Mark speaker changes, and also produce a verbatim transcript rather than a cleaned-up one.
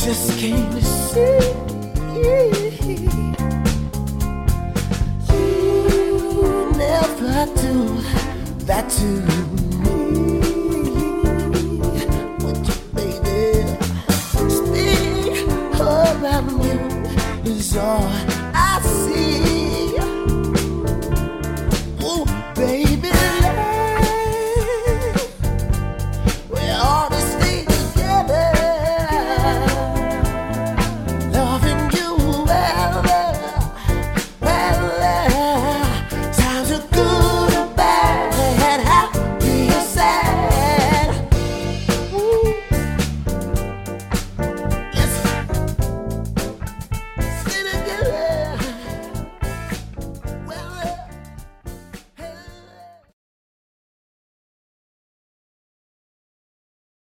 Speaker 1: just can't see. You never do that to me. Would you, baby? Stay around you is all